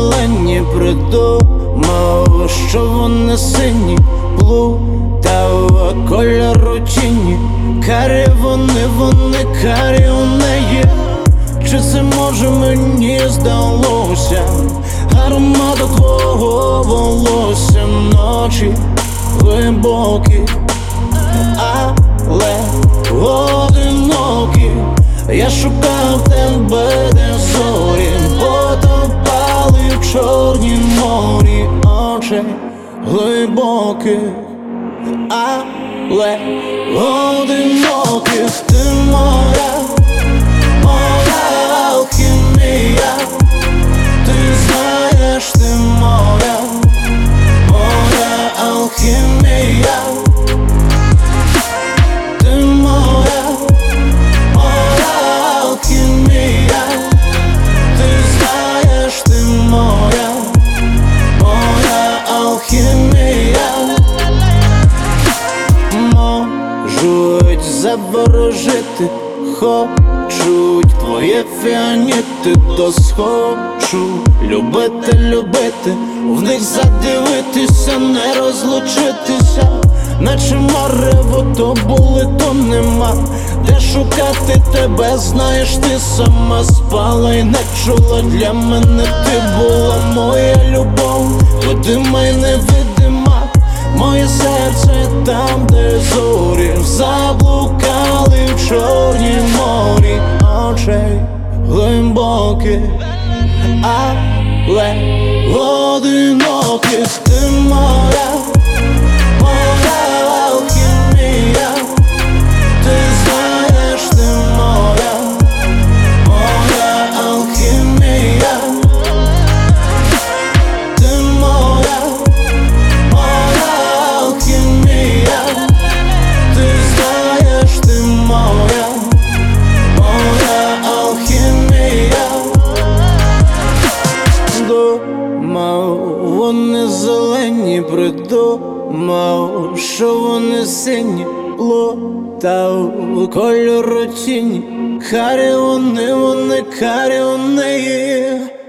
зелені, придумав, що вони сині, плутав кольору тіні. Карі вони карі у неї. Чи це може мені здалося? Аромату твого волосся, ночі глибокі, але одинокі. Я шукав тебе, де зорі потопали в чорнім морі очей глибоких, але одиноких. Ти моя алхімія, ти знаєш, ти моя алхімія. Ти моя алхімія, ти знаєш, ти моя алхімія. Можуть заворожити, хочуть твоє фіаніти, то схочу любити, в них задивитися, не розлучитися. Наче марево, то були, то нема. Де шукати тебе, знаєш, ти сама спала і не чула. Для мене ти була моя любов, видима й невидима. Моє серце там, де зорі заблукали в чорнім морі очей глибоких, але одиноких. Ти моя алхімія, ти знаєш, ти моя алхімія. Ти моя алхімія, ти знаєш, ти моя алхімія. Думав, вони зелені, придумав, що вони сині, плутав кольору тіні. Карі вони карі у неї.